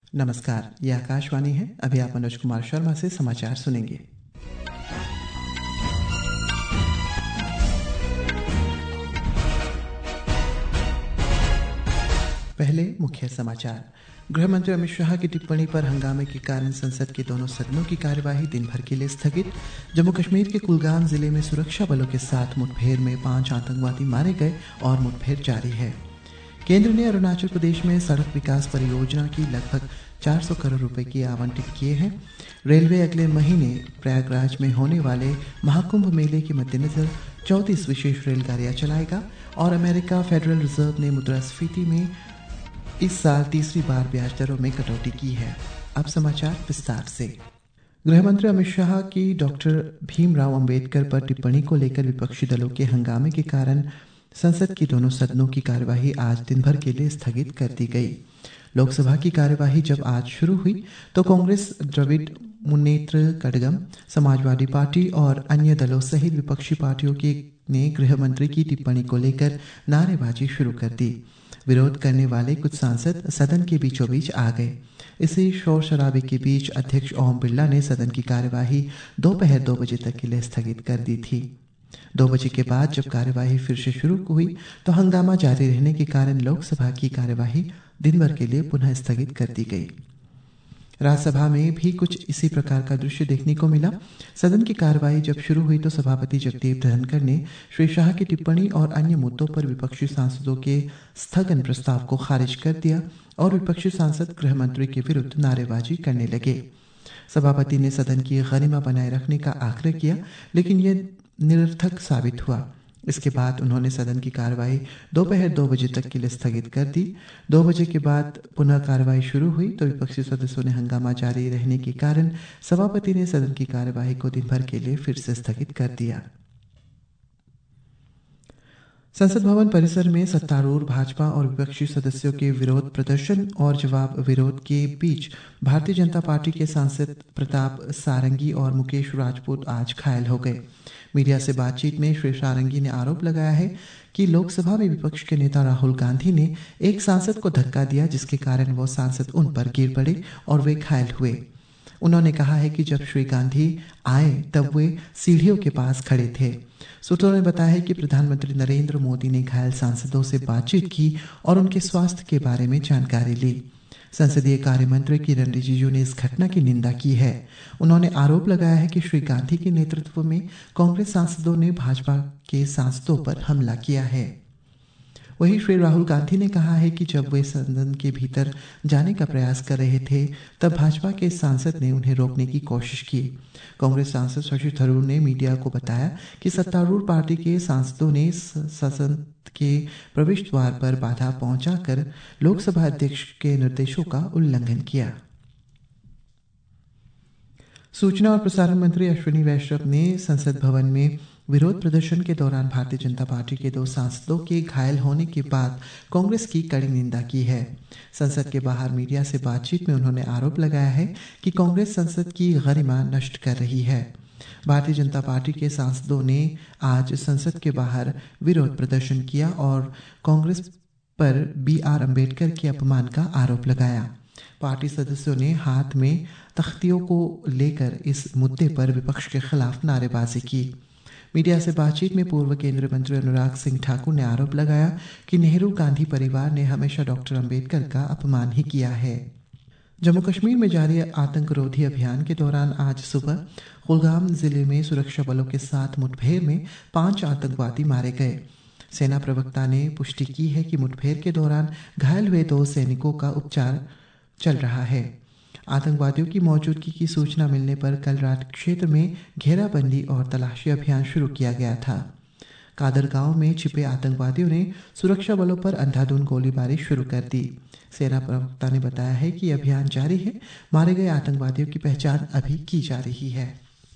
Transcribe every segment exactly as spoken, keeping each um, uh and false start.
नमस्कार, ये आकाशवाणी है। अभी आप मनोज कुमार शर्मा से समाचार सुनेंगे। पहले मुख्य समाचार। गृह मंत्री अमित शाह की टिप्पणी पर हंगामे के कारण संसद के दोनों सदनों की कार्यवाही दिन भर के लिए स्थगित। जम्मू कश्मीर के कुलगाम जिले में सुरक्षा बलों के साथ मुठभेड़ में पांच आतंकवादी मारे गए और मुठभेड़ जारी है। केंद्र ने अरुणाचल प्रदेश में सड़क विकास परियोजना की लगभग चार सौ करोड़ रुपए की आवंटित किए हैं। रेलवे अगले महीने प्रयागराज में होने वाले महाकुंभ मेले के मद्देनजर चौंतीस विशेष रेलगाड़ियां चलाएगा। और अमेरिका फेडरल रिजर्व ने मुद्रास्फीति में इस साल तीसरी बार ब्याज दरों में कटौती की है। अब समाचार विस्तार से। गृह मंत्री अमित शाह की डॉक्टर भीमराव अंबेडकर पर टिप्पणी को लेकर विपक्षी दलों के हंगामे के कारण संसद की दोनों सदनों की कार्यवाही आज दिन भर के लिए स्थगित कर दी गई। लोकसभा की कार्यवाही जब आज शुरू हुई तो कांग्रेस, द्रविड़ मुन्नेत्र कड़गम, समाजवादी पार्टी और अन्य दलों सहित विपक्षी पार्टियों के ने गृह मंत्री की टिप्पणी को लेकर नारेबाजी शुरू कर दी। विरोध करने वाले कुछ सांसद सदन के बीचों बीच आ गए। इसी शोर शराबे के बीच अध्यक्ष ओम बिरला ने सदन की कार्यवाही दोपहर दो बजे तक के लिए स्थगित कर दी थी। दो बजे के बाद जब कार्यवाही फिर से शुरू हुई तो हंगामा जारी रहने के कारण लोकसभा की कार्यवाही दिन भर के लिए पुनः स्थगित कर दी गई। राज्यसभा में भी कुछ इसी प्रकार का दृश्य देखने को मिला। सदन की कार्यवाही जब शुरू हुई तो सभापति जगदीप धनखड़ ने श्री शाह की टिप्पणी और अन्य मुद्दों पर विपक्षी सांसदों के स्थगन प्रस्ताव को खारिज कर दिया और विपक्षी सांसद गृह मंत्री के विरुद्ध नारेबाजी करने लगे। सभापति ने सदन की गरिमा बनाए रखने का आग्रह किया, लेकिन यह निरर्थक साबित हुआ। इसके बाद उन्होंने सदन की कार्यवाही दोपहर दो बजे तक के लिए स्थगित कर दी। दो बजे के बाद पुनः कार्यवाही शुरू हुई तो विपक्षी सदस्यों ने हंगामा जारी रहने के कारण सभापति ने सदन की कार्यवाही को दिन भर के लिए फिर से स्थगित कर दिया। संसद भवन परिसर में सत्तारूढ़ भाजपा और विपक्षी सदस्यों के विरोध प्रदर्शन और जवाब विरोध के बीच भारतीय जनता पार्टी के सांसद प्रताप सारंगी और मुकेश राजपूत आज घायल हो गए। मीडिया से बातचीत में श्री सारंगी ने आरोप लगाया है कि लोकसभा में विपक्ष के नेता राहुल गांधी ने एक सांसद को धक्का दिया, जिसके कारण वो सांसद उन पर गिर पड़े और वे घायल हुए। उन्होंने कहा है कि जब श्री गांधी आए तब वे सीढ़ियों के पास खड़े थे। सूत्रों ने बताया है कि प्रधानमंत्री नरेंद्र मोदी ने घायल सांसदों से बातचीत की और उनके स्वास्थ्य के बारे में जानकारी ली। संसदीय कार्य मंत्री किरण रिजिजू ने इस घटना की निंदा की है। उन्होंने आरोप लगाया है कि श्री गांधी के नेतृत्व में कांग्रेस सांसदों ने भाजपा के सांसदों पर हमला किया है। वहीं श्री राहुल गांधी ने कहा है कि जब वे सदन के भीतर जाने का प्रयास कर रहे थे तब भाजपा के सांसद ने उन्हें रोकने की कोशिश की। कांग्रेस सांसद शशि थरूर ने मीडिया को बताया कि सत्तारूढ़ पार्टी के सांसदों ने सदन के प्रवेश द्वार पर बाधा पहुंचाकर लोकसभा अध्यक्ष के निर्देशों का उल्लंघन किया। सूचना और प्रसारण मंत्री अश्विनी वैष्णव ने संसद भवन में विरोध प्रदर्शन के दौरान भारतीय जनता पार्टी के दो सांसदों के घायल होने के बाद कांग्रेस की कड़ी निंदा की है। संसद के बाहर मीडिया से बातचीत में उन्होंने आरोप लगाया है कि कांग्रेस संसद की गरिमा नष्ट कर रही है। भारतीय जनता पार्टी के सांसदों ने आज संसद के बाहर विरोध प्रदर्शन किया और कांग्रेस पर बी आर अम्बेडकर के अपमान का आरोप लगाया। पार्टी सदस्यों ने हाथ में तख्तियों को लेकर इस मुद्दे पर विपक्ष के खिलाफ नारेबाजी की। मीडिया से बातचीत में पूर्व केंद्रीय मंत्री अनुराग सिंह ठाकुर ने आरोप लगाया कि नेहरू गांधी परिवार ने हमेशा डॉक्टर अंबेडकर का अपमान ही किया है। जम्मू कश्मीर में जारी आतंकरोधी अभियान के दौरान आज सुबह कुलगाम जिले में सुरक्षा बलों के साथ मुठभेड़ में पांच आतंकवादी मारे गए। सेना प्रवक्ता ने पुष्टि की है कि मुठभेड़ के दौरान घायल हुए दो सैनिकों का उपचार चल रहा है। आतंकवादियों की मौजूदगी की सूचना मिलने पर कल रात क्षेत्र में घेराबंदी और तलाशी अभियान शुरू किया गया था। कादर गांव में छिपे आतंकवादियों ने सुरक्षा बलों पर अंधाधुंध गोलीबारी शुरू कर दी। सेना प्रवक्ता ने बताया है कि अभियान जारी है। मारे गए आतंकवादियों की पहचान अभी की जा रही है।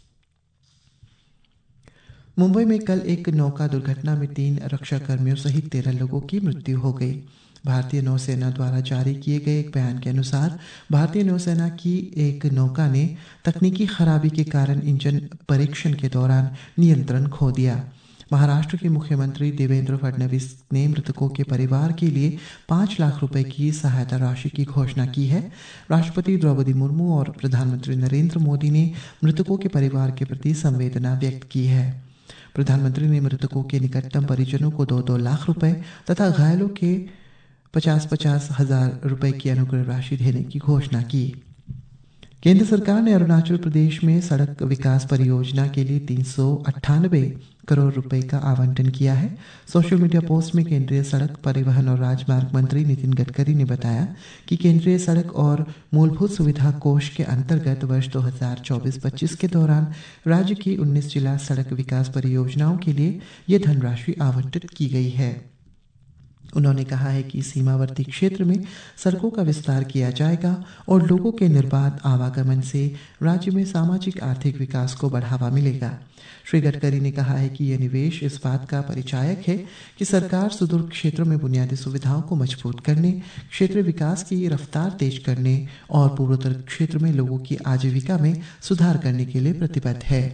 मुंबई में कल एक नौका दुर्घटना में तीन रक्षा कर्मियों सहित तेरह लोगों की मृत्यु हो गई। भारतीय नौसेना द्वारा जारी किए गए एक बयान के अनुसार भारतीय नौसेना की एक नौका ने तकनीकी खराबी के कारण इंजन परीक्षण के दौरान नियंत्रण खो दिया। महाराष्ट्र के मुख्यमंत्री देवेंद्र फडणवीस ने मृतकों के परिवार के लिए पांच लाख रुपए की सहायता राशि की घोषणा की है। राष्ट्रपति द्रौपदी मुर्मू और प्रधानमंत्री नरेंद्र मोदी ने मृतकों के परिवार के प्रति संवेदना व्यक्त की है। प्रधानमंत्री ने मृतकों के निकटतम परिजनों को दो दो लाख रुपए तथा घायलों के पचास पचास हजार रुपए की अनुग्रह राशि देने की घोषणा की। केंद्र सरकार ने अरुणाचल प्रदेश में सड़क विकास परियोजना के लिए तीन सौ अट्ठानबे करोड़ रुपए का आवंटन किया है। सोशल मीडिया पोस्ट में केंद्रीय सड़क परिवहन और राजमार्ग मंत्री नितिन गडकरी ने बताया कि केंद्रीय सड़क और मूलभूत सुविधा कोष के अंतर्गत वर्ष दो हज़ार चौबीस पच्चीस के दौरान राज्य की उन्नीस जिला सड़क विकास परियोजनाओं के लिए यह धनराशि आवंटित की गई है। उन्होंने कहा है कि सीमावर्ती क्षेत्र में सड़कों का विस्तार किया जाएगा और लोगों के निर्बाध आवागमन से राज्य में सामाजिक आर्थिक विकास को बढ़ावा मिलेगा। श्री गडकरी ने कहा है कि यह निवेश इस बात का परिचायक है कि सरकार सुदूर क्षेत्रों में बुनियादी सुविधाओं को मजबूत करने, क्षेत्रीय विकास की रफ्तार तेज करने और पूर्वोत्तर क्षेत्र में लोगों की आजीविका में सुधार करने के लिए प्रतिबद्ध है।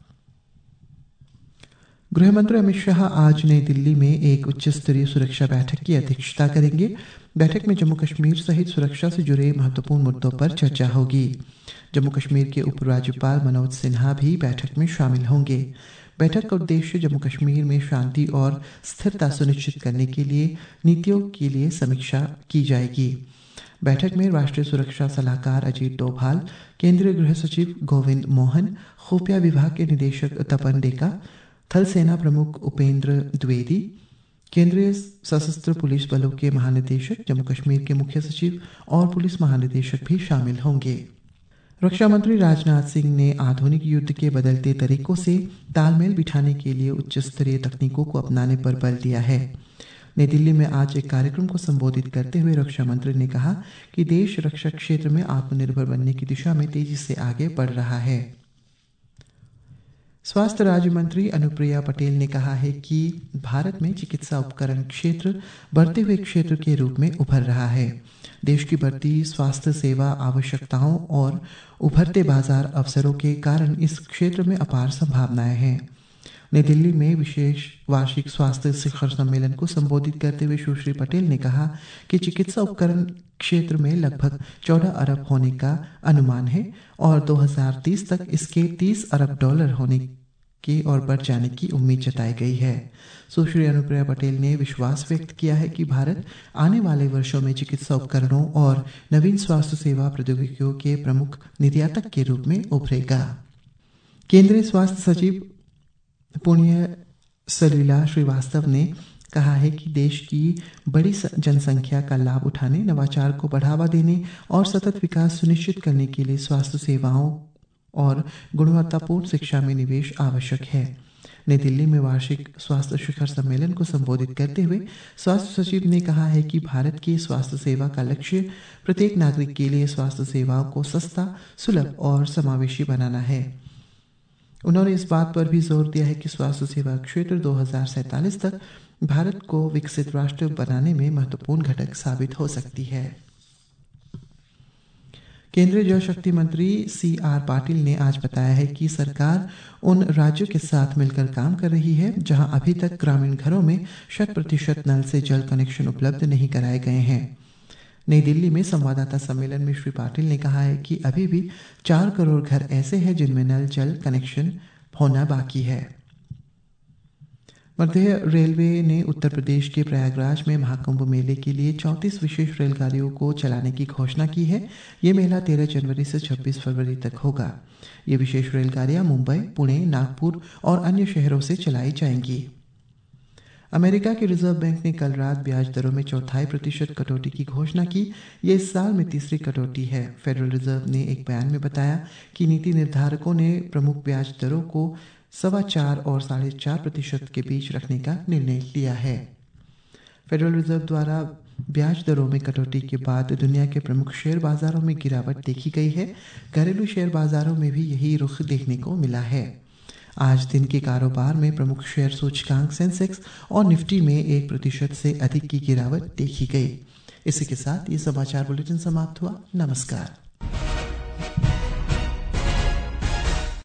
गृह मंत्री अमित शाह आज नई दिल्ली में एक उच्च स्तरीय सुरक्षा बैठक की अध्यक्षता करेंगे। बैठक में जम्मू कश्मीर सहित सुरक्षा से जुड़े महत्वपूर्ण मुद्दों पर चर्चा होगी। जम्मू कश्मीर के उपराज्यपाल मनोज सिन्हा भी बैठक में शामिल होंगे। बैठक का उद्देश्य जम्मू कश्मीर में शांति और स्थिरता सुनिश्चित करने के लिए नीतियों के लिए समीक्षा की जाएगी। बैठक में राष्ट्रीय सुरक्षा सलाहकार अजीत डोभाल, केंद्रीय गृह सचिव गोविंद मोहन, खुफिया विभाग के निदेशक तपन डेका, थल सेना प्रमुख उपेंद्र द्विवेदी, केंद्रीय सशस्त्र पुलिस बलों के महानिदेशक, जम्मू कश्मीर के मुख्य सचिव और पुलिस महानिदेशक भी शामिल होंगे। रक्षा मंत्री राजनाथ सिंह ने आधुनिक युद्ध के बदलते तरीकों से तालमेल बिठाने के लिए उच्च स्तरीय तकनीकों को अपनाने पर बल दिया है। नई दिल्ली में आज एक कार्यक्रम को संबोधित करते हुए रक्षा मंत्री ने कहा कि देश रक्षा क्षेत्र में आत्मनिर्भर बनने की दिशा में तेजी से आगे बढ़ रहा है। स्वास्थ्य राज्य मंत्री अनुप्रिया पटेल ने कहा है कि भारत में चिकित्सा उपकरण क्षेत्र बढ़ते हुए क्षेत्र के रूप में उभर रहा है। देश की बढ़ती स्वास्थ्य सेवा आवश्यकताओं और उभरते बाजार अवसरों के कारण इस क्षेत्र में अपार संभावनाएं हैं। नई दिल्ली में विशेष वार्षिक स्वास्थ्य शिखर सम्मेलन को संबोधित करते हुए सुश्री पटेल ने कहा कि चिकित्सा उपकरण क्षेत्र में लगभग चौदह अरब होने का अनुमान है और दो हज़ार तीस तक इसके तीस अरब डॉलर होने की ओर बढ़ जाने की उम्मीद जताई गई है। सुश्री अनुप्रिया पटेल ने विश्वास व्यक्त किया है कि भारत आने वाले वर्षों में चिकित्सा उपकरणों और नवीन स्वास्थ्य सेवा प्रौद्योगिकियों के प्रमुख निर्यातक के रूप में उभरेगा। केंद्रीय स्वास्थ्य सचिव पुण्य सलीला श्रीवास्तव ने कहा है कि देश की बड़ी जनसंख्या का लाभ उठाने, नवाचार को बढ़ावा देने और सतत विकास सुनिश्चित करने के लिए स्वास्थ्य सेवाओं और गुणवत्तापूर्ण शिक्षा में निवेश आवश्यक है। नई दिल्ली में वार्षिक स्वास्थ्य शिखर सम्मेलन को संबोधित करते हुए स्वास्थ्य सचिव ने कहा है कि भारत की स्वास्थ्य सेवा का लक्ष्य प्रत्येक नागरिक के लिए स्वास्थ्य सेवाओं को सस्ता, सुलभ और समावेशी बनाना है। उन्होंने इस बात पर भी जोर दिया है कि स्वास्थ्य सेवा क्षेत्र दो हज़ार सैंतालीस तक भारत को विकसित राष्ट्र बनाने में महत्वपूर्ण घटक साबित हो सकती है। केंद्रीय जल शक्ति मंत्री सी आर पाटिल ने आज बताया है कि सरकार उन राज्यों के साथ मिलकर काम कर रही है जहां अभी तक ग्रामीण घरों में शत प्रतिशत नल से जल कनेक्शन उपलब्ध नहीं कराए गए हैं। नई दिल्ली में संवाददाता सम्मेलन में श्री पाटिल ने कहा है कि अभी भी चार करोड़ घर ऐसे हैं जिनमें नल जल कनेक्शन होना बाकी है। मध्य रेलवे ने उत्तर प्रदेश के प्रयागराज में महाकुंभ मेले के लिए चौंतीस विशेष रेलगाड़ियों को चलाने की घोषणा की है। ये मेला तेरह जनवरी से छब्बीस फरवरी तक होगा। ये विशेष रेलगाड़ियां मुंबई, पुणे, नागपुर और अन्य शहरों से चलाई जाएंगी। अमेरिका के रिजर्व बैंक ने कल रात ब्याज दरों में चौथाई प्रतिशत कटौती की घोषणा की। ये इस साल में तीसरी कटौती है। फेडरल रिजर्व ने एक बयान में बताया कि नीति निर्धारकों ने प्रमुख ब्याज दरों को सवा चार और साढ़े चार प्रतिशत के बीच रखने का निर्णय लिया है। फेडरल रिजर्व द्वारा ब्याज दरों में कटौती के बाद दुनिया के प्रमुख शेयर बाजारों में गिरावट देखी गई है। घरेलू शेयर बाजारों में भी यही रुख देखने को मिला है। आज दिन के कारोबार में प्रमुख शेयर सूचकांक सेंसेक्स और निफ्टी में एक प्रतिशत से अधिक की गिरावट देखी गई। इसी के साथ ये समाचार बुलेटिन समाप्त हुआ। नमस्कार।